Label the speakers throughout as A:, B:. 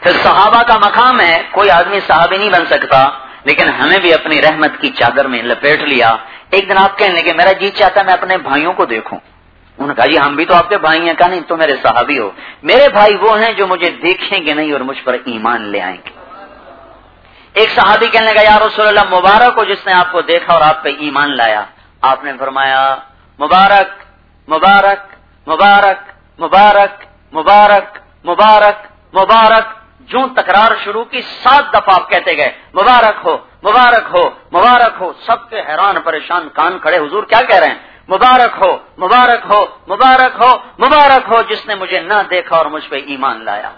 A: پھر صحابہ کا مقام ہے، کوئی آدمی صحابی نہیں بن سکتا، لیکن ہمیں بھی اپنی رحمت کی چادر میں لپیٹ لیا۔ ایک دن آپ کہنے لگے میرا جی چاہتا میں اپنے بھائیوں کو دیکھوں۔ انہوں نے کہا جی ہم بھی تو آپ کے بھائی ہیں۔ کہا نہیں تو میرے صحابی ہو، میرے بھائی وہ ہیں جو مجھے دیکھیں گے نہیں اور مجھ پر ایمان لے آئیں گے۔ ایک صحابی کہنے لگا یا رسول اللہ مبارک ہو جس نے آپ کو دیکھا اور آپ پہ ایمان لایا۔ آپ نے فرمایا مبارک مبارک مبارک مبارک مبارک مبارک مبارک، جو تکرار شروع کی 7 دفعہ آپ کہتے گئے مبارک ہو مبارک ہو مبارک ہو۔ سب کے حیران پریشان کان کھڑے، حضور کیا کہہ رہے ہیں؟ مبارک ہو مبارک ہو مبارک ہو مبارک ہو جس نے مجھے نہ دیکھا اور مجھ پہ ایمان لایا۔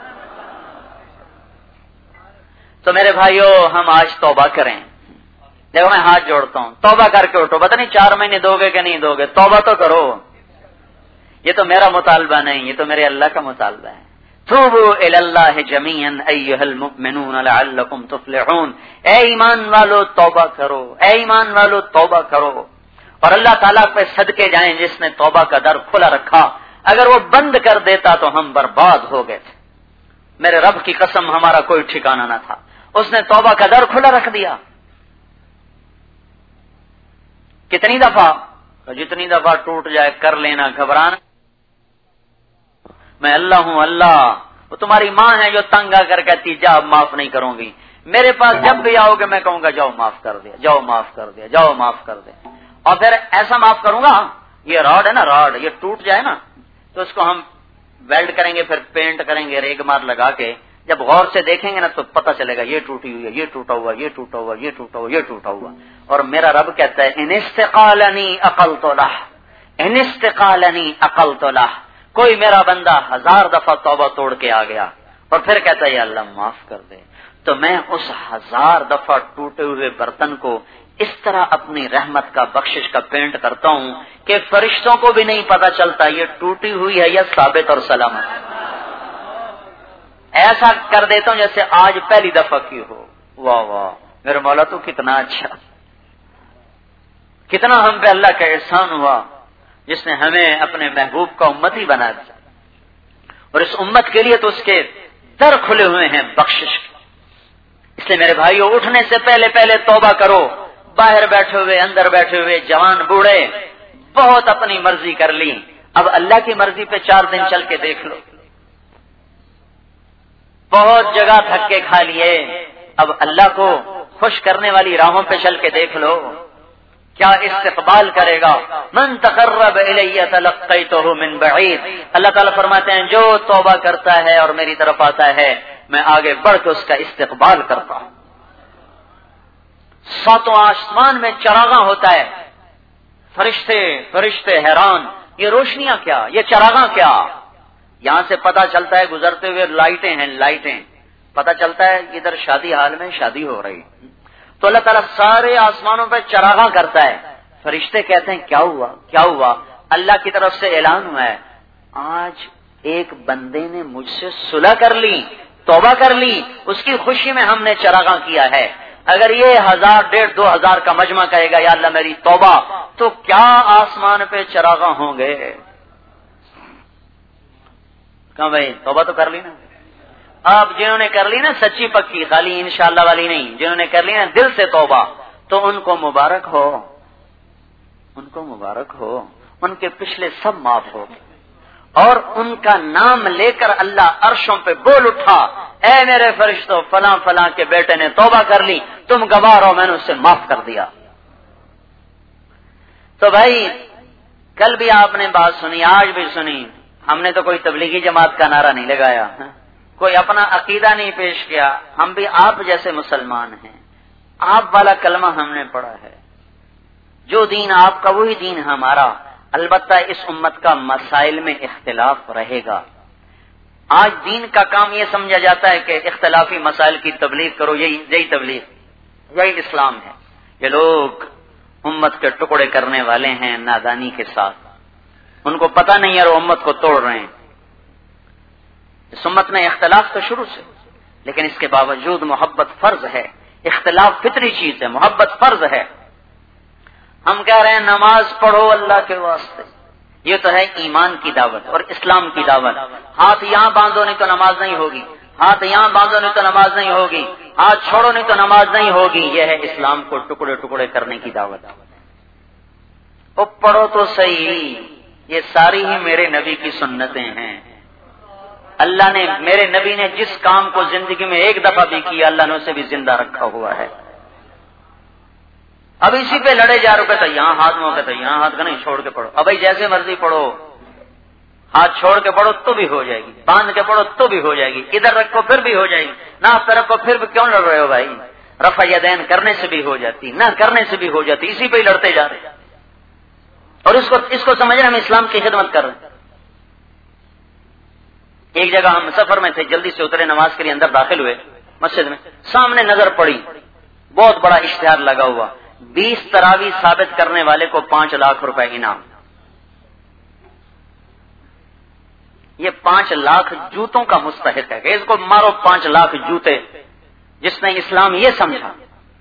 A: تو میرے بھائیو ہم آج توبہ کریں۔ دیکھو میں ہاتھ جوڑتا ہوں، توبہ کر کے اٹھو۔ پتہ نہیں 4 مہینے دو گے کہ نہیں دو گے، توبہ تو کرو۔ یہ تو میرا مطالبہ نہیں، یہ تو میرے اللہ کا مطالبہ ہے۔ توبوا الی اللہ جمیعا ایھا المؤمنون لعلکم تفلحون۔ اے ایمان والو توبہ کرو، اے ایمان والو توبہ کرو، اور اللہ تعالیٰ پہ صدقے جائیں جس نے توبہ کا در کھلا رکھا۔ اگر وہ بند کر دیتا تو ہم برباد ہو گئے تھے۔ میرے رب کی قسم ہمارا کوئی ٹھکانہ نہ تھا، اس نے توبہ کا در کھلا رکھ دیا۔ کتنی دفعہ؟ جتنی دفعہ ٹوٹ جائے کر لینا، گھبرانا۔ میں اللہ ہوں اللہ، وہ تمہاری ماں ہے جو تنگ آ کر کہتی جا اب معاف نہیں کروں گی۔ میرے پاس جب بھی آؤ گے میں کہوں گا جاؤ معاف کر دیا، جاؤ معاف کر دیا، جاؤ معاف کر دیا، اور پھر ایسا معاف کروں گا یہ راڈ ہے نا، راڈ یہ ٹوٹ جائے نا تو اس کو ہم ویلڈ کریں گے، پھر پینٹ کریں گے ریگ مار لگا کے، جب غور سے دیکھیں گے نا تو پتہ چلے گا یہ ٹوٹی ہوئی ہے، یہ ٹوٹا ہوا، یہ ٹوٹا ہوا، یہ ٹوٹا ہوا، یہ ٹوٹا ہوا۔ اور میرا رب کہتا ہے ان استقالنی عقلت لہ، ان استقالنی عقلت لہ۔ کوئی میرا بندہ 1000 دفعہ توبہ توڑ کے آ گیا اور پھر کہتا ہے یا اللہ معاف کر دے، تو میں اس 1000 دفعہ ٹوٹے ہوئے برتن کو اس طرح اپنی رحمت کا بخشش کا پینٹ کرتا ہوں کہ فرشتوں کو بھی نہیں پتا چلتا یہ ٹوٹی ہوئی ہے یا ثابت اور سلامت۔ ایسا کر دیتا ہوں جیسے آج پہلی دفعہ کی ہو۔ واہ واہ میرے مولا تو کتنا اچھا، کتنا ہم پہ اللہ کا احسان ہوا جس نے ہمیں اپنے محبوب کا امتی بنا دیا، اور اس امت کے لیے تو اس کے در کھلے ہوئے ہیں بخشش کے۔ اس لیے میرے بھائیو اٹھنے سے پہلے پہلے توبہ کرو۔ باہر بیٹھے ہوئے اندر بیٹھے ہوئے جوان بوڑھے بہت اپنی مرضی کر لی، اب اللہ کی مرضی پہ 4 دن چل کے دیکھ لو۔ بہت جگہ دھکے کھا لیے، اب اللہ کو خوش کرنے والی راہوں پہ چل کے دیکھ لو، کیا استقبال کرے گا۔ من تقرب الی تلقیتہ من بعید، اللہ تعالیٰ فرماتے ہیں جو توبہ کرتا ہے اور میری طرف آتا ہے میں آگے بڑھ کے اس کا استقبال کرتا ہوں۔ 7 آسمان میں چراغاں ہوتا ہے، فرشتے حیران یہ روشنیاں کیا، یہ چراغاں کیا۔ یہاں سے پتہ چلتا ہے گزرتے ہوئے لائٹیں ہیں، لائٹیں پتہ چلتا ہے ادھر شادی حال میں شادی ہو رہی، تو اللہ تعالیٰ سارے آسمانوں پہ چراغاں کرتا ہے۔ فرشتے کہتے ہیں کیا ہوا کیا ہوا؟ اللہ کی طرف سے اعلان ہوا ہے آج ایک بندے نے مجھ سے صلح کر لی، توبہ کر لی، اس کی خوشی میں ہم نے چراغاں کیا ہے۔ اگر یہ 1000 1,500 2,000 کا مجمع کہے گا یا اللہ میری توبہ، تو کیا آسمان پہ چراغاں ہوں گے؟ کہاں بھائی توبہ تو کر لی نا آپ، جنہوں نے کر لی نا سچی پکی، خالی انشاءاللہ والی نہیں، جنہوں نے کر لی نا دل سے توبہ، تو ان کو مبارک ہو، ان کو مبارک ہو، ان کے پچھلے سب معاف ہو گئے۔ اور ان کا نام لے کر اللہ عرشوں پہ بول اٹھا اے میرے فرشتوں فلاں فلاں کے بیٹے نے توبہ کر لی، تم گواہ رہو میں نے اسے معاف کر دیا۔ تو بھائی کل بھی آپ نے بات سنی، آج بھی سنی، ہم نے تو کوئی تبلیغی جماعت کا نعرہ نہیں لگایا، کوئی اپنا عقیدہ نہیں پیش کیا، ہم بھی آپ جیسے مسلمان ہیں، آپ والا کلمہ ہم نے پڑھا ہے، جو دین آپ کا وہی دین ہمارا۔ البتہ اس امت کا مسائل میں اختلاف رہے گا۔ آج دین کا کام یہ سمجھا جاتا ہے کہ اختلافی مسائل کی تبلیغ کرو، یہی تبلیغ، یہی اسلام ہے۔ یہ لوگ امت کے ٹکڑے کرنے والے ہیں نادانی کے ساتھ، ان کو پتہ نہیں ہے اور امت کو توڑ رہے ہیں۔ اس امت میں اختلاف تو شروع سے، لیکن اس کے باوجود محبت فرض ہے، اختلاف فطری چیز ہے، محبت فرض ہے۔ ہم کہہ رہے ہیں نماز پڑھو اللہ کے واسطے، یہ تو ہے ایمان کی دعوت اور اسلام کی دعوت۔ ہاتھ یہاں باندھو نہیں تو نماز نہیں ہوگی، ہاتھ یہاں باندھو نہیں تو نماز نہیں ہوگی، ہاتھ چھوڑو نہیں تو نماز نہیں ہوگی، یہ ہے اسلام کو ٹکڑے ٹکڑے کرنے کی دعوت۔ او پڑھو تو صحیح، یہ ساری ہی میرے نبی کی سنتیں ہیں۔ اللہ نے، میرے نبی نے جس کام کو زندگی میں ایک دفعہ بھی کیا، اللہ نے اسے بھی زندہ رکھا ہوا ہے۔ اب اسی پہ لڑے جا رہے، کہتا یہاں ہاتھ میں، کہتا یہاں ہاتھ کا نہیں، چھوڑ کے پڑھو۔ اب بھائی جیسے مرضی پڑھو، ہاتھ چھوڑ کے پڑھو تو بھی ہو جائے گی، باندھ کے پڑھو تو بھی ہو جائے گی، ادھر رکھو پھر بھی ہو جائے گی، نہ آپ طرف کو پھر بھی کیوں لڑ رہے ہو بھائی؟ رفع یدین کرنے سے بھی ہو جاتی، نہ کرنے سے بھی ہو جاتی، اسی پہ ہی لڑتے جا رہے ہیں۔ اور اس کو سمجھ رہے ہم اسلام کی خدمت کر رہے ہیں۔ ایک جگہ ہم سفر میں تھے، جلدی سے اترے، نماز کے لیے اندر داخل ہوئے مسجد میں، سامنے نظر پڑی بہت بڑا اشتہار لگا ہوا، 20 تراویح ثابت کرنے والے کو 5 لاکھ روپے انعام۔ یہ 5 لاکھ جوتوں کا مستحق ہے کہ اس کو مارو 5 لاکھ جوتے، جس نے اسلام یہ سمجھا۔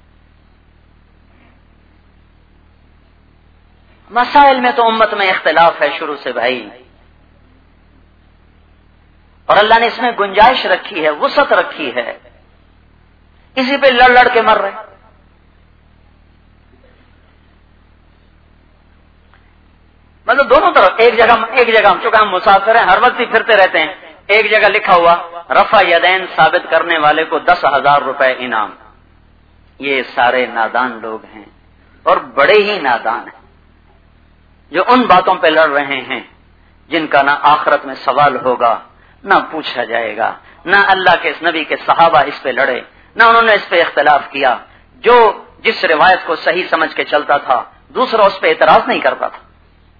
A: مسائل میں تو امت میں اختلاف ہے شروع سے بھائی، اور اللہ نے اس میں گنجائش رکھی ہے، وسعت رکھی ہے، اسی پہ لڑ لڑ کے مر رہے۔ مطلب دونوں طرف، ایک جگہ چونکہ ہم مسافر ہیں، ہر وقت ہی پھرتے رہتے ہیں، ایک جگہ لکھا ہوا رفع یدین ثابت کرنے والے کو 10,000 روپے انعام۔ یہ سارے نادان لوگ ہیں، اور بڑے ہی نادان ہیں، جو ان باتوں پہ لڑ رہے ہیں جن کا نہ آخرت میں سوال ہوگا، نہ پوچھا جائے گا، نہ اللہ کے اس نبی کے صحابہ اس پہ لڑے، نہ انہوں نے اس پہ اختلاف کیا۔ جو جس روایت کو صحیح سمجھ کے چلتا تھا، دوسرا اس پہ اعتراض نہیں کرتا تھا۔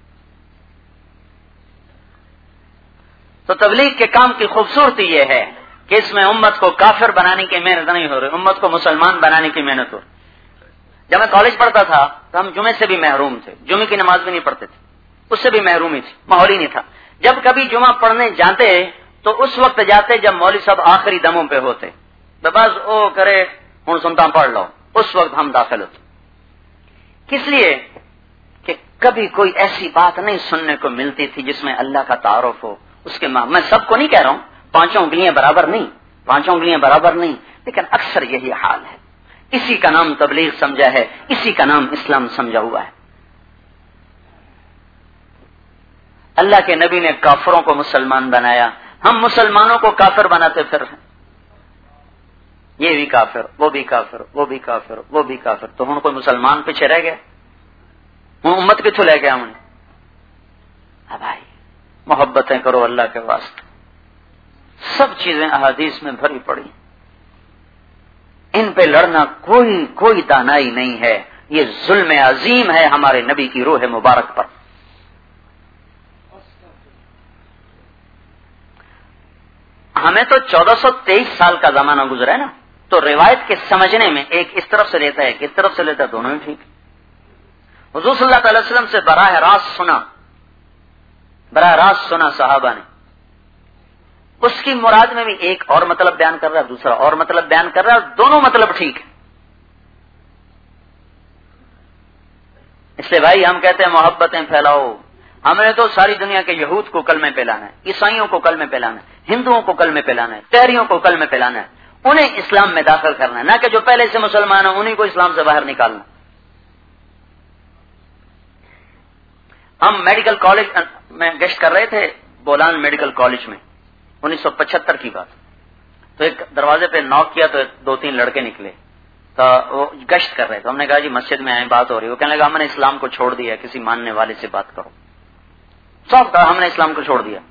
A: تو تبلیغ کے کام کی خوبصورتی یہ ہے کہ اس میں امت کو کافر بنانے کی محنت نہیں ہو رہی، امت کو مسلمان بنانے کی محنت ہو رہی۔ جب میں کالج پڑھتا تھا تو ہم جمعے سے بھی محروم تھے، جمعے کی نماز بھی نہیں پڑھتے تھے، اس سے بھی محرومی تھی، ماحول ہی نہیں تھا۔ جب کبھی جمعہ پڑھنے جاتے تو اس وقت جاتے جب مولوی صاحب آخری دموں پہ ہوتے، بس او کرے ہوں سنتا پڑھ لو، اس وقت ہم داخل ہوتے۔ کس لیے کہ کبھی کوئی ایسی بات نہیں سننے کو ملتی تھی جس میں اللہ کا تعارف ہو۔ اس کے میں سب کو نہیں کہہ رہا ہوں، 5 انگلیاں برابر نہیں، لیکن اکثر یہی حال ہے۔ اسی کا نام تبلیغ سمجھا ہے، اسی کا نام اسلام سمجھا ہوا ہے۔ اللہ کے نبی نے کافروں کو مسلمان بنایا، ہم مسلمانوں کو کافر بناتے پھر ہیں۔ یہ بھی کافر، وہ بھی کافر، وہ بھی کافر، وہ بھی کافر، تو ہم کوئی مسلمان پیچھے رہ گئے؟ ہم امت کتوں لے گیا ہم نے؟ بھائی محبتیں کرو اللہ کے واسطے، سب چیزیں احادیث میں بھری پڑی، ان پہ لڑنا کوئی دانائی نہیں ہے، یہ ظلم عظیم ہے ہمارے نبی کی روح مبارک پر۔ ہمیں تو 1423 سال کا زمانہ گزرا ہے نا، تو روایت کے سمجھنے میں ایک اس طرف سے لیتا ہے ایک اس طرف سے لیتا ہے، دونوں ہی ٹھیک۔ حضور صلی اللہ علیہ وسلم سے براہ راست سنا صحابہ نے، اس کی مراد میں بھی ایک اور مطلب بیان کر رہا ہے، دوسرا اور مطلب بیان کر رہا ہے، دونوں مطلب ٹھیک ہے۔ اس لیے بھائی ہم کہتے ہیں محبتیں پھیلاؤ، ہم نے تو ساری دنیا کے یہود کو کلمے پہ لانا ہے، عیسائیوں کو کلمے پہ لانا ہے، ہندوؤں کو کلمے پہ لانا ہے، تہریوں کو کلمے پہ لانا ہے، انہیں اسلام میں داخل کرنا ہے، نہ کہ جو پہلے سے مسلمان ہیں انہیں کو اسلام سے باہر نکالنا۔ ہم میڈیکل کالج میں گشت کر رہے تھے، بولان میڈیکل کالج میں، 1975 کی بات، تو ایک دروازے پہ ناک کیا تو 2-3 لڑکے نکلے، تو وہ گشت کر رہے تھے، ہم نے کہا جی مسجد میں آئے، بات ہو رہی ہے، وہ کہنے لگا ہم نے اسلام کو چھوڑ دیا، کسی ماننے والے سے بات کرو۔ سب کہا ہم نے اسلام کو چھوڑ دیا،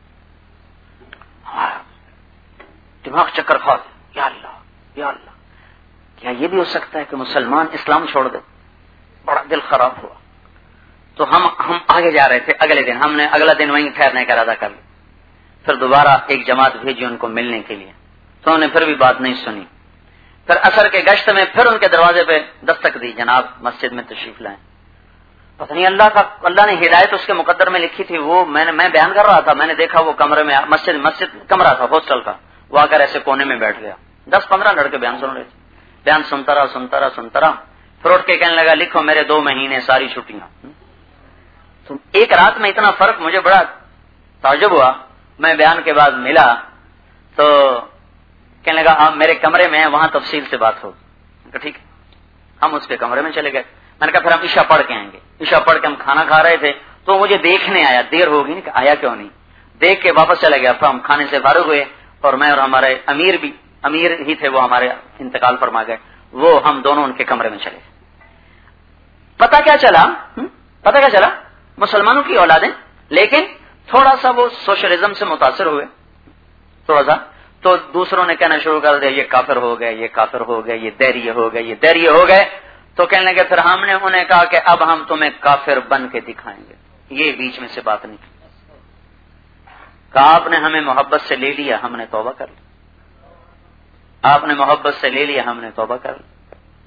A: دماغ چکر کھا، یا اللہ کیا یہ بھی ہو سکتا ہے کہ مسلمان اسلام چھوڑ دے؟ بڑا دل خراب ہوا۔ تو ہم آگے جا رہے تھے، اگلے دن ہم نے اگلا دن وہیں ٹھہرنے کا ارادہ کر لیا، پھر دوبارہ ایک جماعت بھیجی ان کو ملنے کے لیے، تو انہوں نے پھر بھی بات نہیں سنی، پھر عصر کے گشت میں پھر ان کے دروازے پہ دستک دی، جناب مسجد میں تشریف لائیں۔ پتہ نہیں اللہ نے ہدایت اس کے مقدر میں لکھی تھی، وہ میں بیان کر رہا تھا، میں نے دیکھا وہ کمرے میں، مسجد کمرہ تھا ہاسٹل کا، وہ آ کر ایسے کونے میں بیٹھ گیا، 10-15 لڑکے بیان سن رہے تھے، بیان سنتا رہا، پھر اٹھ کے کہنے لگا لکھو میرے 2 مہینے ساری چھٹیاں۔ تو ایک رات میں اتنا فرق، مجھے بڑا تعجب ہوا، میں بیان کے بعد ملا تو کہنے لگا آپ میرے کمرے میں ہیں، وہاں تفصیل سے بات ہو. ٹھیک ہے. ہم اس کے کمرے میں چلے گئے. میں نے کہا پھر ہم عشاء پڑھ کے آئیں گے. عشاء پڑھ کے ہم کھانا کھا رہے تھے تو مجھے دیکھنے آیا، دیر ہوگی نہیں، آیا کیوں نہیں، دیکھ کے واپس چلا گیا. پھر ہم کھانے سے فارغ ہوئے اور میں اور ہمارے امیر ہی تھے، وہ ہمارے انتقال فرما گئے. وہ ہم دونوں ان کے کمرے میں چلے. پتہ کیا چلا مسلمانوں کی اولادیں، لیکن تھوڑا سا وہ سوشلزم سے متاثر ہوئے تھوڑا سا، تو دوسروں نے کہنا شروع کر دیا یہ کافر ہو گئے، یہ کافر ہو گئے، یہ دیریے ہو گئے، یہ دیریے ہو گئے. تو کہنے لگے پھر ہم نے انہیں کہا کہ اب ہم تمہیں کافر بن کے دکھائیں گے. یہ بیچ میں سے بات نہیں کہا. آپ نے ہمیں محبت سے لے لیا، ہم نے توبہ کر لی. آپ نے محبت سے لے لیا، ہم نے توبہ کر لی.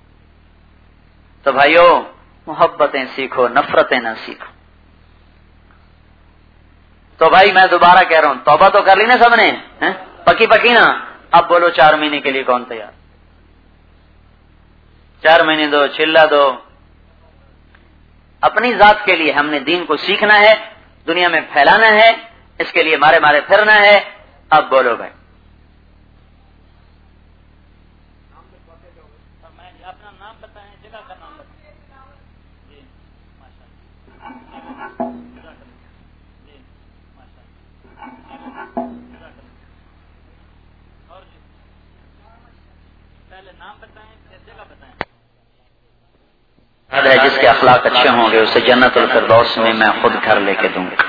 A: تو بھائیو محبتیں سیکھو، نفرتیں نہ سیکھو. تو بھائی میں دوبارہ کہہ رہا ہوں، توبہ تو کر لی نا سب نے، پکی نا. اب بولو 4 مہینے کے لیے کون تیار؟ 4 مہینے دو، چلا دو. اپنی ذات کے لیے ہم نے دین کو سیکھنا ہے، دنیا میں پھیلانا ہے، اس کے لیے مارے پھرنا ہے. اب بولو بھائی. اپنا نام بتائیں، جگہ کا نام بتائیں. جی ماشاءاللہ. جی ماشاءاللہ. اور جی پہلے نام بتائیں پھر جگہ بتائیں. جس کے اخلاق اچھے ہوں گے اسے جنت الفردوس میں میں خود گھر لے کے دوں گا.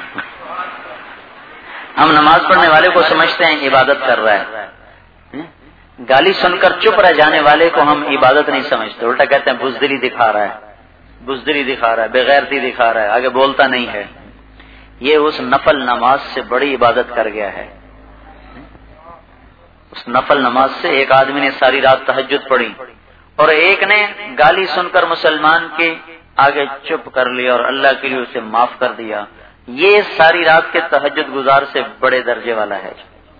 A: ہم نماز پڑھنے والے کو سمجھتے ہیں عبادت کر رہا ہے، گالی سن کر چپ رہ جانے والے کو ہم عبادت نہیں سمجھتے، الٹا کہتے ہیں بزدلی دکھا رہا ہے، بغیرتی دکھا رہا ہے، آگے بولتا نہیں ہے. یہ اس نفل نماز سے بڑی عبادت کر گیا ہے. اس نفل نماز سے ایک آدمی نے ساری رات تہجد پڑھی اور ایک نے گالی سن کر مسلمان کے آگے چپ کر لیا اور اللہ کے لیے اسے معاف کر دیا. یہ ساری رات کے تہجد گزار سے بڑے درجے والا ہے.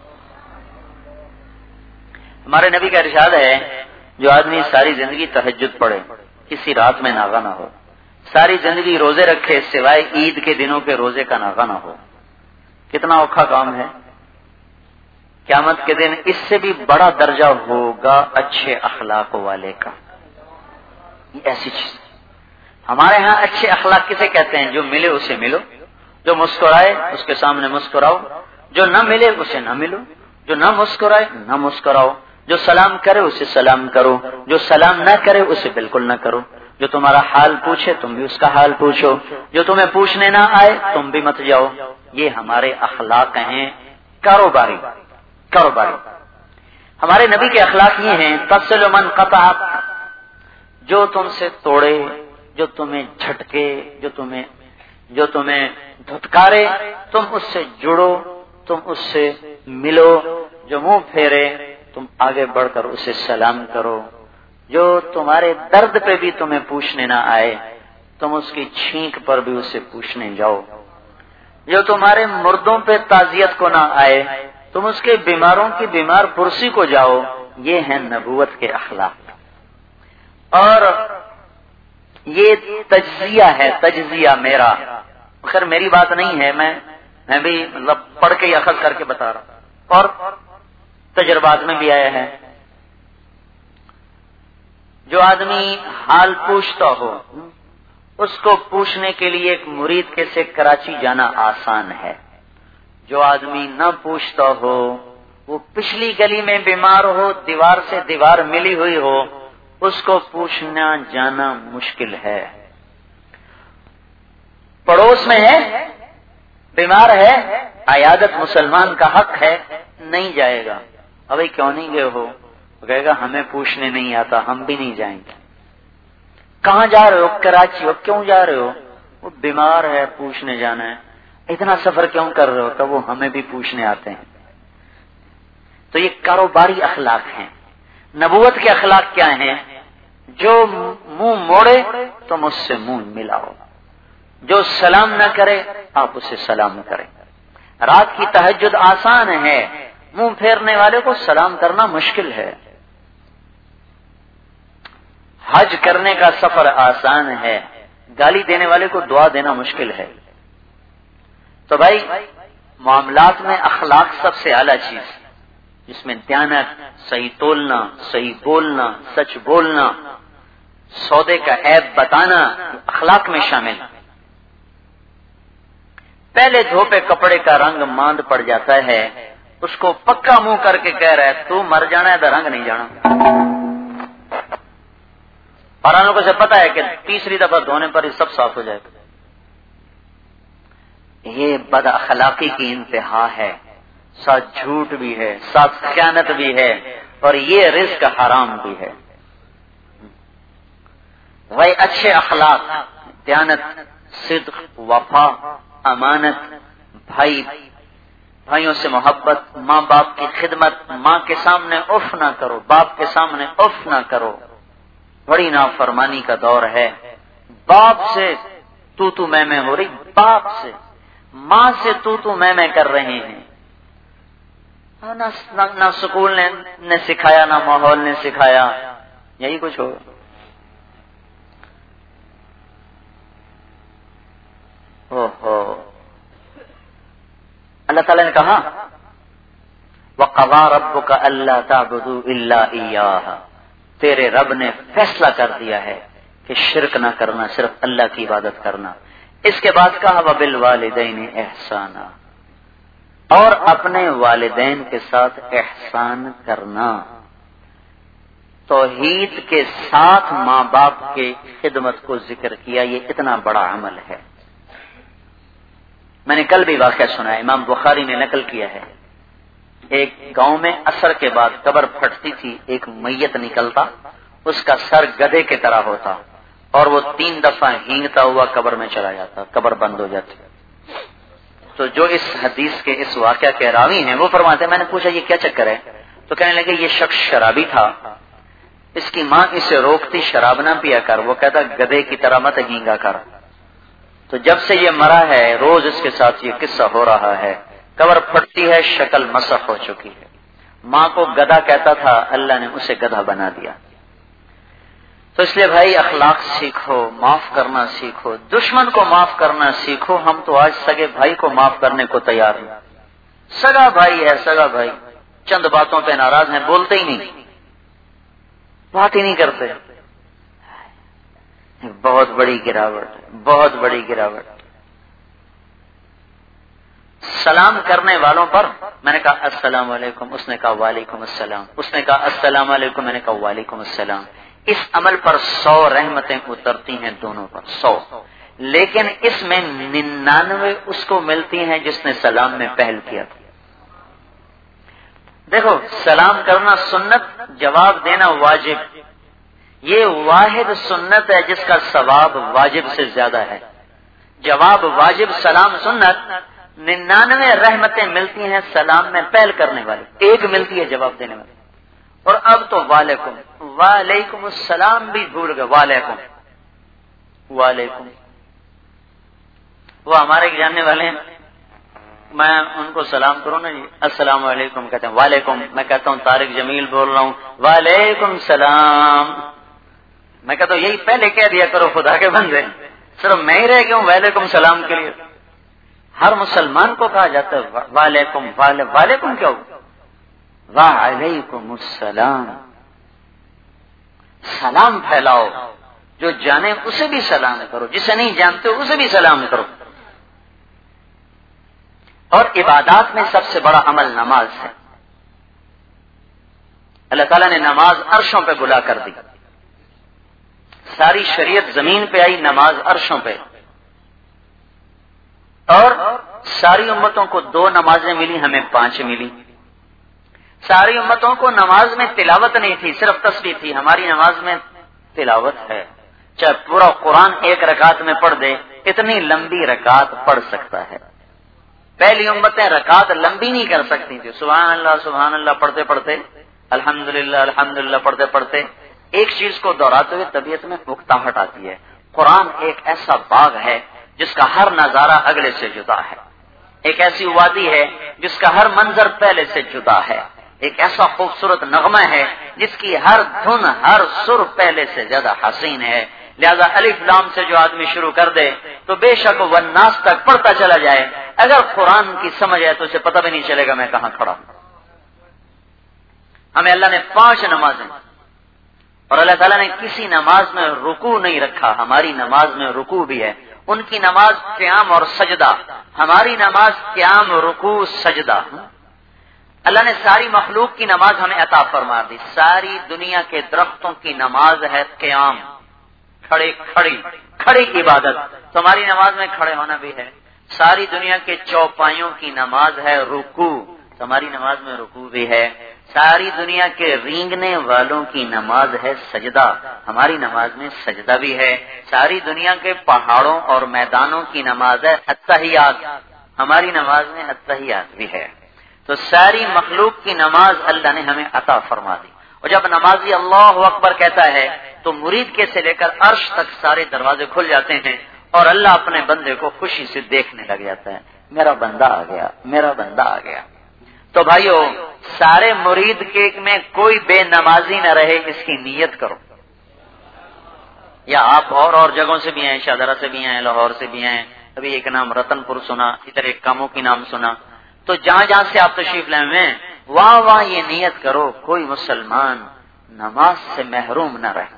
A: ہمارے نبی کا ارشاد ہے جو آدمی ساری زندگی تہجد پڑھے، کسی رات میں ناغہ نہ ہو، ساری زندگی روزے رکھے سوائے عید کے دنوں کے روزے کا ناغہ نہ ہو. کتنا اوکھا کام ہے. قیامت کے دن اس سے بھی بڑا درجہ ہوگا اچھے اخلاق والے کا. یہ ایسی چیز ہمارے ہاں اچھے اخلاق کسے کہتے ہیں؟ جو ملے اسے ملو، جو مسکرائے اس کے سامنے مسکراؤ، جو نہ ملے اسے نہ ملو، جو نہ مسکرائے نہ مسکراؤ، جو سلام کرے اسے سلام کرو، جو سلام نہ کرے اسے بالکل نہ کرو، جو تمہارا حال پوچھے تم بھی اس کا حال پوچھو، جو تمہیں پوچھنے نہ آئے تم بھی مت جاؤ. یہ ہمارے اخلاق ہیں کاروباری. ہمارے نبی کے اخلاق یہ ہیں تصل من قطع، جو تم سے توڑے، جو تمہیں جھٹکے، جو تمہیں دھتکارے تم اس سے جڑو، تم اس سے ملو. جو منہ پھیرے تم آگے بڑھ کر اسے سلام کرو. جو تمہارے درد پہ بھی تمہیں پوچھنے نہ آئے تم اس کی چھینک پر بھی اسے پوچھنے جاؤ. جو تمہارے مردوں پہ تعزیت کو نہ آئے تم اس کے بیماروں کی بیمار پرسی کو جاؤ. یہ ہیں نبوت کے اخلاق. اور یہ تجزیہ میرا، خیر میری بات نہیں ہے، میں بھی مطلب پڑھ کے اخذ کر کے بتا رہا ہوں اور تجربات میں بھی آیا ہے. جو آدمی حال پوچھتا ہو اس کو پوچھنے کے لیے ایک مرید کے سے کراچی جانا آسان ہے. جو آدمی نہ پوچھتا ہو، وہ پچھلی گلی میں بیمار ہو، دیوار سے دیوار ملی ہوئی ہو، اس کو پوچھنا جانا مشکل ہے. پڑوس میں ہے، بیمار ہے، عیادت مسلمان کا حق ہے، نہیں جائے گا. ابھی کیوں نہیں گئے ہو؟ وہ کہے گا ہمیں پوچھنے نہیں آتا، ہم بھی نہیں جائیں گے. کہاں جا رہے ہو؟ کراچی. ہو کیوں جا رہے ہو؟ وہ بیمار ہے، پوچھنے جانا ہے. اتنا سفر کیوں کر رہے ہو؟ کہ وہ ہمیں بھی پوچھنے آتے ہیں. تو یہ کاروباری اخلاق ہیں. نبوت کے اخلاق کیا ہیں؟ جو منہ موڑے تم اس سے منہ ملاؤ، جو سلام نہ کرے آپ اسے سلام کریں. رات کی تہجد آسان ہے، منہ پھیرنے والے کو سلام کرنا مشکل ہے. حج کرنے کا سفر آسان ہے، گالی دینے والے کو دعا دینا مشکل ہے. تو بھائی معاملات میں اخلاق سب سے اعلیٰ چیز. جس میں دیانت، صحیح تولنا، صحیح بولنا، سچ بولنا، سودے کا عیب بتانا اخلاق میں شامل. پہلے دھوپے کپڑے کا رنگ ماند پڑ جاتا ہے، اس کو پکا منہ کر کے کہہ رہا ہے تو مر جانا ہے تو رنگ نہیں جانا. اور ان لوگوں سے پتا ہے کہ تیسری دفعہ دھونے پر ہی سب صاف ہو جائے گا. یہ بد اخلاقی کی انتہا ہے، ساتھ جھوٹ بھی ہے، ساتھ خیانت بھی ہے، اور یہ رزق حرام بھی ہے. وہی اچھے اخلاق، دیانت، صدق، وفا، امانت، بھائیوں سے محبت، ماں باپ کی خدمت، ماں کے سامنے اف نہ کرو، باپ کے سامنے اف نہ کرو. بڑی نافرمانی کا دور ہے. باپ سے تو میں ہو رہی، باپ سے، ماں سے تو میں کر رہے ہیں. نہ سکول نے سکھایا، نہ ماحول نے سکھایا، یہی کچھ ہو. اللہ تعالیٰ نے کہا وَقَضَىٰ رَبُّكَ أَلَّا تَعْبُدُوا إِلَّا إِيَّاهُ، تیرے رب نے فیصلہ کر دیا ہے کہ شرک نہ کرنا، صرف اللہ کی عبادت کرنا. اس کے بعد کہا وَبِالْوَالِدَيْنِ إِحْسَانًا، اور اپنے والدین کے ساتھ احسان کرنا. توحید کے ساتھ ماں باپ کی خدمت کو ذکر کیا. یہ اتنا بڑا عمل ہے. میں نے کل بھی واقعہ سنا ہے، امام بخاری نے نقل کیا ہے. ایک گاؤں میں عصر کے بعد قبر پھٹتی تھی، ایک میت نکلتا، اس کا سر گدھے کی طرح ہوتا اور وہ 3 دفعہ ہینگتا ہوا قبر میں چلا جاتا، قبر بند ہو جاتی. تو جو اس حدیث کے اس واقعہ کے راوی ہیں وہ فرماتے ہیں میں نے پوچھا یہ کیا چکر ہے؟ تو کہنے لگے یہ شخص شرابی تھا، اس کی ماں اسے روکتی شراب نہ پیا کر، وہ کہتا گدھے کی طرح مت ہینگا کر. تو جب سے یہ مرا ہے روز اس کے ساتھ یہ قصہ ہو رہا ہے. قبر پھٹتی ہے، شکل مسخ ہو چکی ہے. ماں کو گدھا کہتا تھا، اللہ نے اسے گدھا بنا دیا. تو اس لیے بھائی اخلاق سیکھو، معاف کرنا سیکھو، دشمن کو معاف کرنا سیکھو. ہم تو آج سگے بھائی کو معاف کرنے کو تیار ہیں. سگا بھائی ہے، سگا بھائی، چند باتوں پہ ناراض ہیں، بولتے ہی نہیں، بات ہی نہیں کرتے. بہت بڑی گراوٹ، بہت بڑی گراوٹ. سلام کرنے والوں پر میں نے کہا السلام علیکم، اس نے کہا وعلیکم السلام، اس نے کہا السلام علیکم، میں نے کہا وعلیکم السلام. اس عمل پر 100 رحمتیں اترتی ہیں دونوں پر، 100. لیکن اس میں 99 اس کو ملتی ہیں جس نے سلام میں پہل کیا تھا. دیکھو سلام کرنا سنت، جواب دینا واجب. یہ واحد سنت ہے جس کا ثواب واجب سے زیادہ ہے. جواب واجب، سلام سنت. 99 رحمتیں ملتی ہیں سلام میں پہل کرنے والی، 1 ملتی ہے جواب دینے والی. اور اب تو وعلیکم السلام بھی بھول گئے. وعلیکم. وہ ہمارے جاننے والے ہیں، میں ان کو سلام کروں نا جی السلام علیکم، کہتے ہیں وعلیکم. میں کہتا ہوں طارق جمیل بول رہا ہوں، وعلیکم السلام. میں کہتا ہوں یہی پہلے کہہ دیا کرو خدا کے بندے، صرف میں ہی رہ گیا ہوں وعلیکم السلام کے لیے. ہر مسلمان کو کہا جاتا ہے وعلیکم. وعلیکم کیا ہو؟ وعلیکم السلام. سلام پھیلاؤ، جو جانے اسے بھی سلام کرو، جسے نہیں جانتے اسے بھی سلام کرو. اور عبادات میں سب سے بڑا عمل نماز ہے. اللہ تعالیٰ نے نماز عرشوں پہ بلا کر دی. ساری شریعت زمین پہ آئی، نماز عرشوں پہ. اور ساری امتوں کو 2 نمازیں ملی، ہمیں 5 ملی. ساری امتوں کو نماز میں تلاوت نہیں تھی، صرف تسبیح تھی. ہماری نماز میں تلاوت ہے. چاہے پورا قرآن 1 رکعت میں پڑھ دے، اتنی لمبی رکعت پڑھ سکتا ہے. پہلی امتیں رکعت لمبی نہیں کر سکتی تھی. سبحان اللہ پڑھتے پڑھتے، الحمدللہ پڑھتے پڑھتے ایک چیز کو دہراتے ہوئے طبیعت میں اکتاہٹ آتی ہے. قرآن ایک ایسا باغ ہے جس کا ہر نظارہ اگلے سے جدا ہے. ایک ایسی وادی ہے جس کا ہر منظر پہلے سے جدا ہے. ایک ایسا خوبصورت نغمہ ہے جس کی ہر دھن، ہر سر پہلے سے زیادہ حسین ہے. لہذا الف لام سے جو آدمی شروع کر دے تو بے شک والناس تک پڑھتا چلا جائے، اگر قرآن کی سمجھ ہے تو اسے پتہ بھی نہیں چلے گا میں کہاں کھڑا ہوں. ہمیں اللہ نے 5 نمازیں، اور اللہ تعالیٰ نے کسی نماز میں رکوع نہیں رکھا، ہماری نماز میں رکوع بھی ہے۔ ان کی نماز قیام اور سجدہ، ہماری نماز قیام، رکوع، سجدہ۔ اللہ نے ساری مخلوق کی نماز ہمیں عطا فرما دی۔ ساری دنیا کے درختوں کی نماز ہے قیام، کھڑی عبادت، تمہاری نماز میں کھڑے ہونا بھی ہے۔ ساری دنیا کے چوپایوں کی نماز ہے رکوع، تمہاری نماز میں رکوع بھی ہے۔ ساری دنیا کے رینگنے والوں کی نماز ہے سجدہ، ہماری نماز میں سجدہ بھی ہے۔ ساری دنیا کے پہاڑوں اور میدانوں کی نماز ہے التحیات، ہماری نماز میں التحیات بھی ہے۔ تو ساری مخلوق کی نماز اللہ نے ہمیں عطا فرما دی۔ اور جب نمازی اللہ اکبر کہتا ہے تو مرید کے سے لے کر عرش تک سارے دروازے کھل جاتے ہیں، اور اللہ اپنے بندے کو خوشی سے دیکھنے لگ جاتا ہے، میرا بندہ آ گیا، میرا بندہ آ گیا۔ تو بھائیو، سارے مرید کے میں کوئی بے نمازی نہ رہے، اس کی نیت کرو۔ یا آپ اور جگہوں سے بھی ہیں، شاہدرہ سے بھی ہیں، لاہور سے بھی ہیں، ابھی ایک نام رتن پور سنا، ادھر ایک کاموں کی نام سنا، تو جہاں جہاں سے آپ تشریف لائے ہوئے ہیں، وہاں یہ نیت کرو کوئی مسلمان نماز سے محروم نہ رہے۔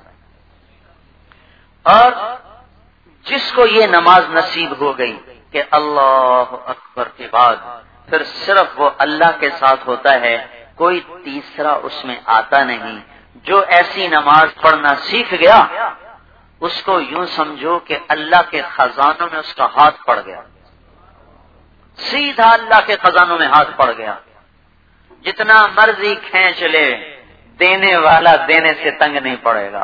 A: اور جس کو یہ نماز نصیب ہو گئی کہ اللہ اکبر کے بعد پھر صرف وہ اللہ کے ساتھ ہوتا ہے، کوئی تیسرا اس میں آتا نہیں، جو ایسی نماز پڑھنا سیکھ گیا اس کو یوں سمجھو کہ اللہ کے خزانوں میں اس کا ہاتھ پڑ گیا، سیدھا اللہ کے خزانوں میں ہاتھ پڑ گیا، جتنا مرضی کھینچ لے دینے والا دینے سے تنگ نہیں پڑے گا۔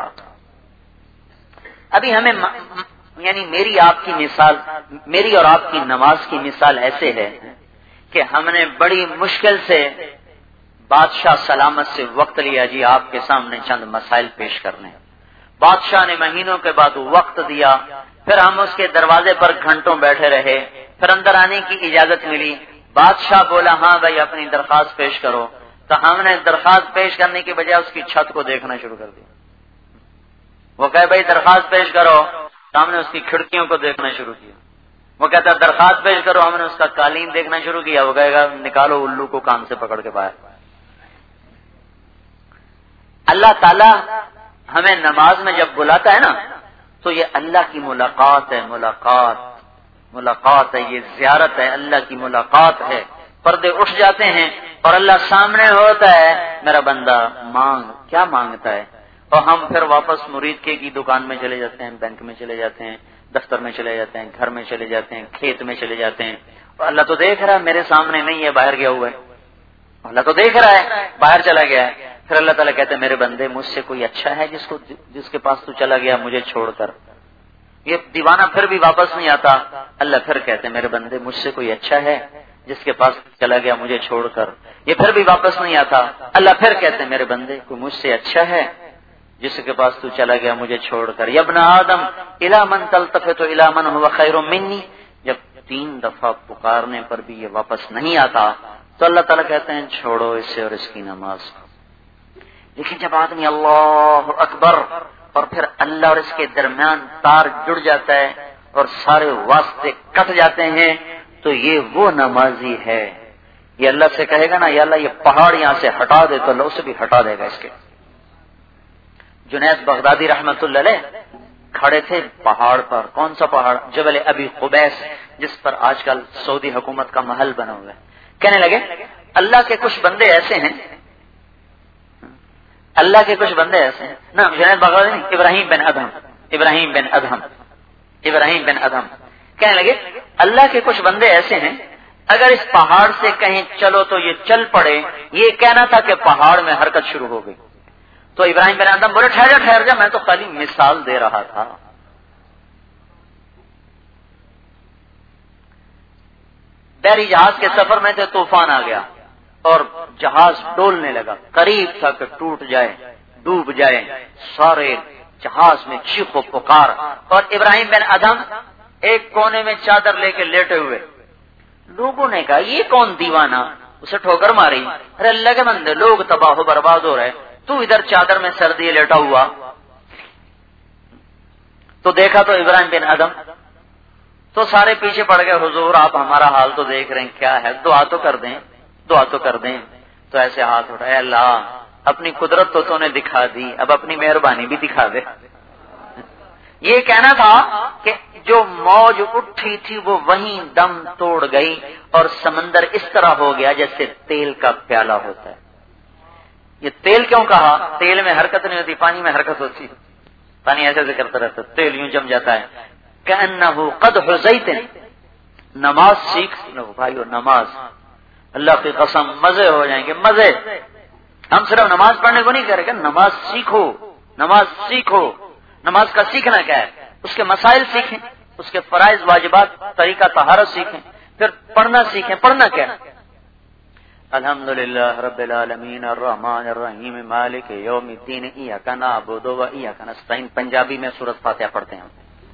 A: ابھی ہمیں یعنی میری اور آپ کی نماز کی مثال ایسے ہے کہ ہم نے بڑی مشکل سے بادشاہ سلامت سے وقت لیا، جی آپ کے سامنے چند مسائل پیش کرنے۔ بادشاہ نے مہینوں کے بعد وقت دیا، پھر ہم اس کے دروازے پر گھنٹوں بیٹھے رہے، پھر اندر آنے کی اجازت ملی۔ بادشاہ بولا ہاں بھائی اپنی درخواست پیش کرو، تو ہم نے درخواست پیش کرنے کی بجائے اس کی چھت کو دیکھنا شروع کر دیا۔ وہ کہے بھائی درخواست پیش کرو، تو ہم نے اس کی کھڑکیوں کو دیکھنا شروع کیا۔ وہ کہتا ہے درخواست پیش کرو، ہم نے اس کا قالین دیکھنا شروع کیا۔ وہ کہے گا نکالو الو کو کان سے پکڑ کے باہر۔ اللہ تعالی ہمیں نماز میں جب بلاتا ہے نا، تو یہ اللہ کی ملاقات ہے، ملاقات ہے، یہ زیارت ہے، اللہ کی ملاقات ہے۔ پردے اٹھ جاتے ہیں اور اللہ سامنے ہوتا ہے، میرا بندہ مانگ، کیا مانگتا ہے؟ اور ہم پھر واپس مرید کی دکان میں چلے جاتے ہیں، بینک میں چلے جاتے ہیں، دفتر میں چلے جاتے ہیں، گھر میں چلے جاتے ہیں، کھیت میں چلے جاتے ہیں، اور اللہ تو دیکھ رہا ہے میرے سامنے نہیں ہے، باہر گیا ہوا ہے، اللہ تو دیکھ رہا ہے باہر چلا گیا ہے۔ پھر اللہ تعالیٰ کہتے ہیں میرے بندے مجھ سے کوئی اچھا ہے جس کے پاس تو چلا گیا مجھے چھوڑ کر؟ یہ دیوانہ پھر بھی واپس نہیں آتا۔ اللہ پھر کہتے ہیں میرے بندے مجھ سے کوئی اچھا ہے جس کے پاس چلا گیا مجھے چھوڑ کر؟ یہ پھر بھی واپس نہیں آتا۔ اللہ پھر کہتے ہیں میرے بندے کوئی مجھ سے اچھا ہے جس کے پاس تو چلا گیا مجھے چھوڑ کر؟ یا ابن آدم الی من تلتفت الی من هو خیر منی، جب 3 دفعہ پکارنے پر بھی یہ واپس نہیں آتا تو اللہ تعالیٰ کہتے ہیں چھوڑو اسے اور اس کی نماز کو۔ لیکن جب آدمی اللہ اکبر اور پھر اللہ اور اس کے درمیان تار جڑ جاتا ہے اور سارے واسطے کٹ جاتے ہیں، تو یہ وہ نمازی ہے، یہ اللہ سے کہے گا نا یا اللہ یہ پہاڑ یہاں سے ہٹا دے، تو اللہ اسے بھی ہٹا دے گا اس کے۔ جنید بغدادی رحمت اللہ علیہ کھڑے تھے پہاڑ پر، کون سا پہاڑ؟ جبل ابی قبیس، جس پر آج کل سعودی حکومت کا محل بنا ہوا ہے۔ کہنے لگے اللہ کے کچھ بندے ایسے ہیں، اللہ کے کچھ بندے ایسے ہیں نا، جنید بغدادی نہیں، ابراہیم بن ادہم کہنے لگے اللہ کے کچھ بندے ایسے ہیں، اگر اس پہاڑ سے کہیں چلو تو یہ چل پڑے، یہ کہنا تھا کہ پہاڑ میں حرکت شروع ہو گئی۔ تو ابراہیم بن ادم بولے ٹھہر جا، میں تو خالی مثال دے رہا تھا۔ بحری جہاز کے سفر میں تھے، طوفان آ گیا اور جہاز ڈولنے لگا، قریب تھا کہ ٹوٹ جائے، ڈوب جائے، سارے جہاز میں چیخ و پکار، اور ابراہیم بن ادم ایک کونے میں چادر لے کے لیٹے ہوئے۔ لوگوں نے کہا یہ کون دیوانہ، اسے ٹھوکر ماری، ارے اللہ کے بندے لوگ تباہ و برباد ہو رہے، تو ادھر چادر میں سر دیے لیٹا ہوا۔ تو دیکھا تو ابراہیم بن ادم، تو سارے پیچھے پڑ گئے، حضور آپ ہمارا حال تو دیکھ رہے ہیں کیا ہے، دعا تو کر دیں۔ تو ایسے ہاتھ اٹھائے، اللہ اپنی قدرت تو نے دکھا دی، اب اپنی مہربانی بھی دکھا دے۔ یہ کہنا تھا کہ جو موج اٹھی تھی وہ وہیں دم توڑ گئی اور سمندر اس طرح ہو گیا جیسے تیل کا پیالہ ہوتا ہے۔ یہ تیل کیوں کہا؟ تیل میں حرکت نہیں ہوتی، پانی میں حرکت ہوتی، پانی ایسے سے کرتا رہتا، تیل یوں جم جاتا ہے۔ کأنہ قدح زیت، نماز سیکھ لو بھائیو، نماز، اللہ کی قسم مزے ہو جائیں گے، مزے۔ ہم صرف نماز پڑھنے کو نہیں کہہ رہے کہ نماز سیکھو، نماز سیکھو۔ نماز کا سیکھنا کیا ہے؟ اس کے مسائل سیکھیں، اس کے فرائض واجبات، طریقہ طہارت سیکھیں، پھر پڑھنا سیکھیں۔ پڑھنا کیا ہے؟ الحمدللہ رب العالمین الرحمن الرحیم مالک یوم الدین ایاک نعبد و ایاک نستعین۔ پنجابی میں سورۃ فاتحہ پڑھتے ہیں،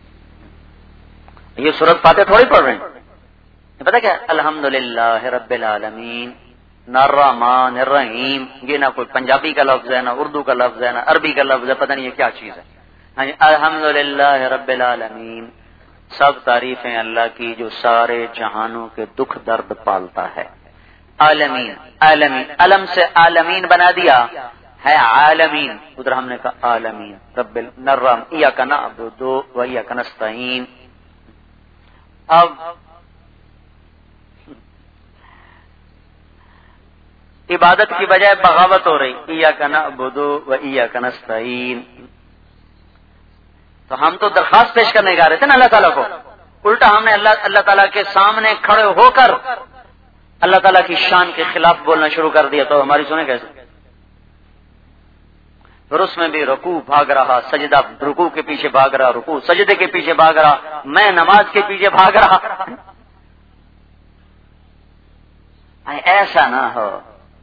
A: یہ سورۃ فاتحہ تھوڑی پڑھ رہے ہیں، پتہ کیا؟ الحمدللہ رب العالمین الرحمن الرحیم، یہ نہ کوئی پنجابی کا لفظ ہے، نہ اردو کا لفظ ہے، نہ عربی کا لفظ ہے، پتہ نہیں یہ کیا چیز ہے۔ الحمدللہ رب العالمین، سب تعریفیں اللہ کی جو سارے جہانوں کے دکھ درد پالتا ہے۔ عالمین، عالمین، علم سے عالمین بنا دیا ہے عالمین، ادھر ہم نے کہا عالمین رب الرحم ایاک نعبد و ایاک نستعین۔ اب عبادت کی بجائے بغاوت ہو رہی، ایاک نعبد و ایاک نستعین، تو ہم تو درخواست پیش کرنے جا رہے تھے نا اللہ تعالیٰ کو، الٹا ہم نے اللہ تعالیٰ کے سامنے کھڑے ہو کر اللہ تعالیٰ کی شان کے خلاف بولنا شروع کر دیا، تو ہماری سنیں کیسے؟ پھر اس میں بھی رکوع بھاگ رہا، سجدہ رکوع کے پیچھے بھاگ رہا، رکوع سجدے کے پیچھے بھاگ رہا، میں نماز کے پیچھے بھاگ رہا۔ ایسا نہ ہو،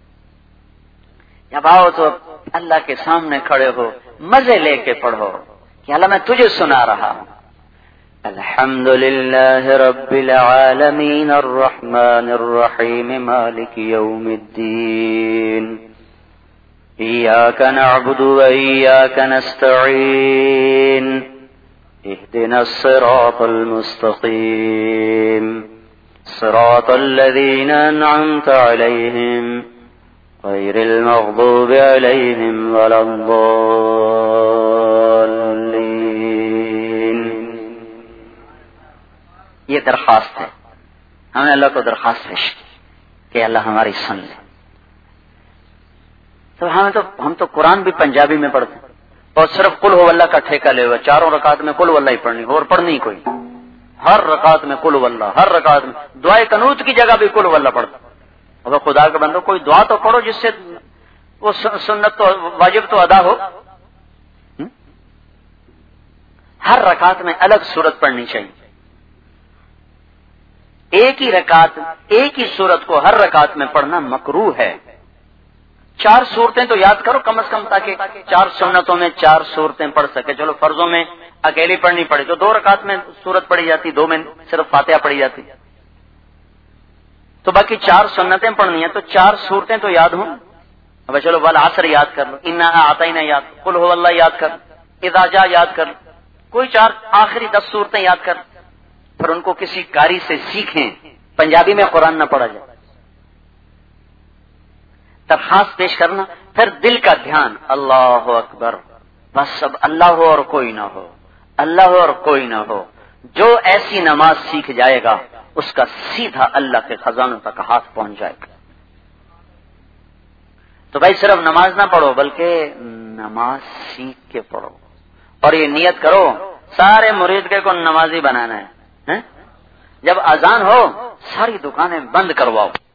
A: جب آؤ تو اللہ کے سامنے کھڑے ہو، مزے لے کے پڑھو کہ اللہ میں تجھے سنا رہا ہوں۔ الحمد للہ رب العالمین الرحمن الرحیم مالک یوم الدین ایاک نعبد و ایاک نستعین اہدنا الصراط المستقیم صراط الذین انعمت علیہم غیر المغضوب علیہم ولا الضالین۔ یہ درخواست ہے، ہم نے اللہ کو درخواست پیش کی کہ اللہ ہماری سن لے۔ تو ہم تو قرآن بھی پنجابی میں پڑھتے ہیں اور صرف قل هو اللہ کا ٹھیکہ لے ہوا، چاروں رکعت میں قل هو اللہ ہی پڑھنی، اور پڑھنی کوئی، ہر رکعت میں قل هو اللہ، ہر رکعت میں دعائے قنوت کی جگہ بھی قل هو اللہ پڑھتے۔ اگر خدا کے بندو کوئی دعا تو پڑھو جس سے وہ سنت تو واجب تو ادا ہو۔ ہر رکعت میں الگ سورت پڑھنی چاہیے، ایک ہی رکعت ایک ہی سورت کو ہر رکعت میں پڑھنا مکروہ ہے۔ 4 سورتیں تو یاد کرو کم از کم، تاکہ 4 سنتوں میں 4 سورتیں پڑھ سکے۔ چلو فرضوں میں اکیلی پڑھنی پڑے تو 2 رکعت میں سورت پڑھی جاتی، 2 میں صرف فاتحہ پڑھی جاتی، تو باقی 4 سنتیں پڑھنی ہیں تو 4 سورتیں تو یاد ہوں۔ اب چلو والعصر یاد کر لو، انا اعطینا یاد، قل هو اللہ یاد کر، اذا جاء یاد کر، کوئی 4 آخری 10 سورتیں یاد کر، پھر ان کو کسی قاری سے سیکھیں، پنجابی میں قرآن نہ پڑھا جائے۔ درخواست پیش کرنا، پھر دل کا دھیان، اللہ اکبر، بس اب اللہ ہو اور کوئی نہ ہو، اللہ ہو اور کوئی نہ ہو۔ جو ایسی نماز سیکھ جائے گا اس کا سیدھا اللہ کے خزانوں تک ہاتھ پہنچ جائے گا۔ تو بھائی صرف نماز نہ پڑھو بلکہ نماز سیکھ کے پڑھو، اور یہ نیت کرو سارے مرید کے کو نمازی بنانا ہے۔ جب اذان ہو ساری دکانیں بند کرواؤ،